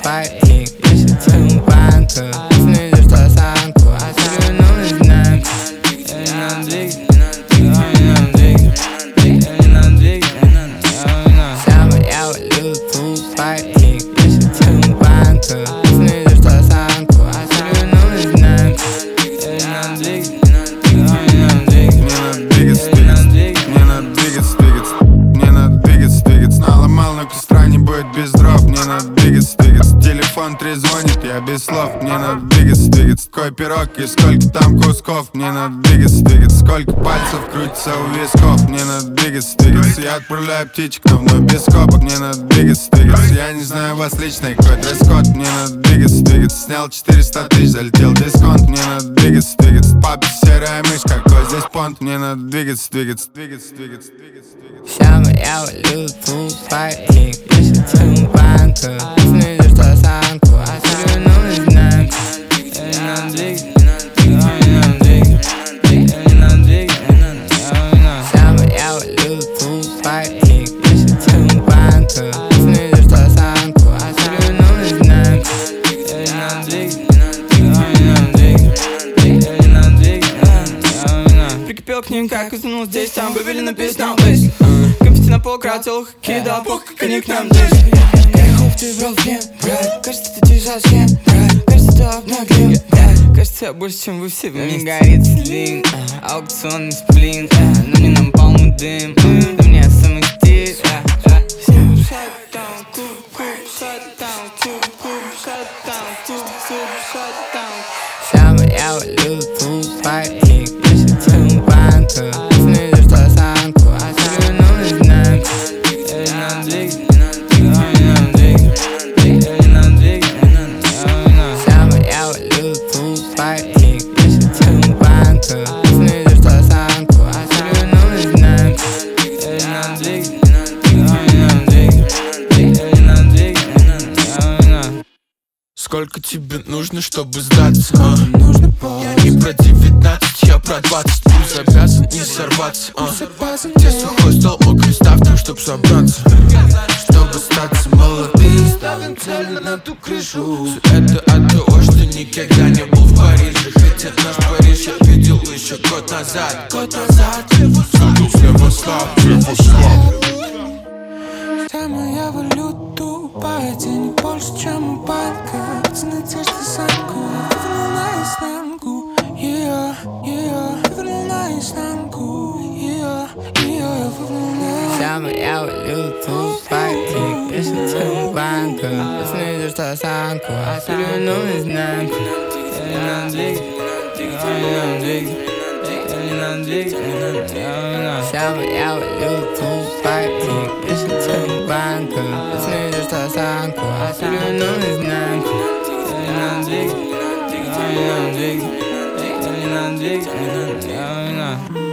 парень, если ты банка, не идешь по санку, а тебе нужен знак. Я не надо двигать, самый я валю тут парень, если ты банка, не идешь по санку, а тебе нужен знак. Я не надо двигать. Без дров, мне надо двигаться. Телефон трезвонит, я без слов. Мне надо двигаться. Какой пирог и сколько там кусков. Мне надо двигаться. Сколько пальцев крутится у висков. Мне надо двигаться. Я отправляю птичек, но вновь без скобок. Мне надо двигаться. Я не знаю вас лично, какой дресс-код. Мне надо двигаться. Снял 400 тысяч, залетел дисконт. Мне надо двигаться. Папа серая мышь, какой здесь понт. Мне надо двигаться. Самый я валю тут парень, если ты банка, не идешь по санку, а тебе нужен знак. Я не надо двигать. Самый я валю тут парень, если ты банка, не идешь по санку, а тебе нужен знак. Я не надо двигать. Прикипел к ним, как уснул здесь, там вывели на песню. Копсти на пол, кратил, кидал, пох, как они к нам дышат. Кайфов ты брал в брат, кажется, ты совсем, брат, кажется, ты обнаглел, брат. Кажется, я больше, чем вы все вместе. Мне горит слин, аукционный сплин, на мне нам полный дым, да мне самый стиль. Самый я валю тут парень, если ты банка, не идешь по санку, а тебе нужен знак. Я не надо двигать. Самый я валю тут парень, если ты банка, не идешь по санку, а тебе нужен знак. Я не надо двигать. Сколько тебе нужно, чтобы сдаться? Я не про 19, я про 20. Пульс обязан не сорваться. Где сухой стол, мокрый ставки, чтоб собраться. Чтобы остаться молодым, ставим цели на ту крышу. Все это от того, что никогда не был в Париже. Хотя наш Париж я видел еще год назад. Суду слева слаб. Самый я валю тупая, денег больше, чем у банка. Пацаны, те, что санку, вывернул на изнанку. Вывернул на изнанку. Я вывернул на. Самый я валю тут парень, если ты банка, не идешь по санку, а тебе нужен знак. Я не надо двигать. Самый я валю тут парень, если ты банка, не идешь по санку, а тебе нужен знак. Я не надо двигать.